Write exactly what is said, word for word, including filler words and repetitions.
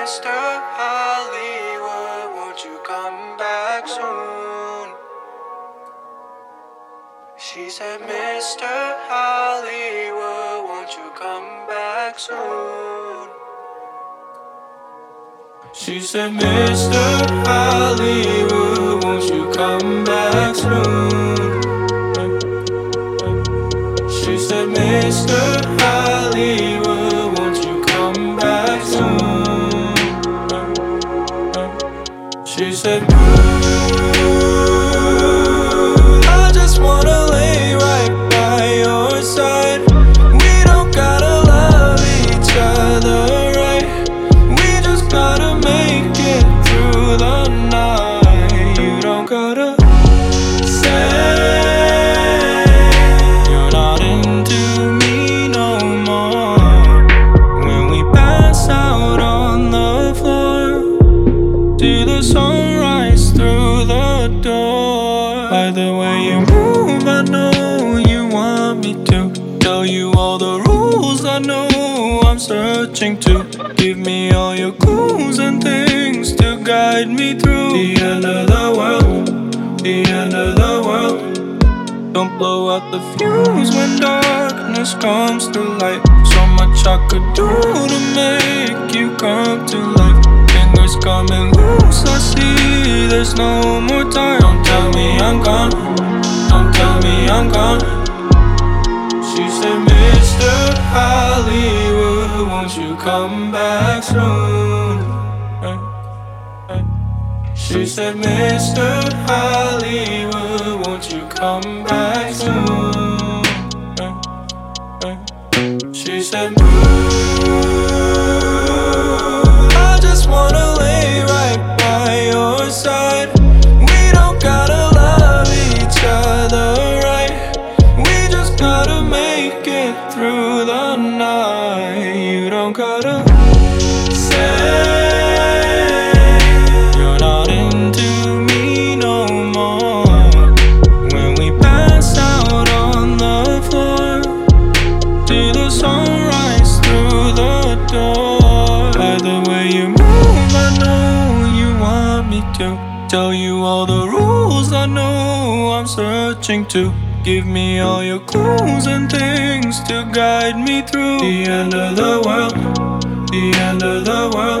Mister Hollywood, won't you come back soon? She said, Mister Hollywood, won't you come back soon? She said, Mister Hollywood, won't you come back soon? She said, Mister Hollywood, won't you come back soon? She said, ooh, I just wanna lay right by your side. We don't gotta love each other right. We just gotta make it through the night. You don't gotta say you're not into me no more. When we pass out on the floor, see the sunrise through the door. By the way you move, I know you want me to tell you all the rules I know I'm searching to. Give me all your clues and things to guide me through the end of the world, the end of the world. Don't blow out the fuse when darkness comes to light. So much I could do to make you come to life. Fingers coming loose, I see there's no more time. Don't tell me I'm gone, don't tell me I'm gone. She said, Mister Hollywood, won't you come back soon? She said, Mister Hollywood, won't you come back soon? She said, ooh, I just wanna lay right by your side. We don't gotta love each other right. We just gotta make it through the night. You don't gotta say you're not into me no more. When we pass out on the floor, see the sunrise through the door. By the way you move, I know you want me to tell you all the rules I know I'm searching to. Give me all your clues and things to guide me through the end of the world, the end of the world.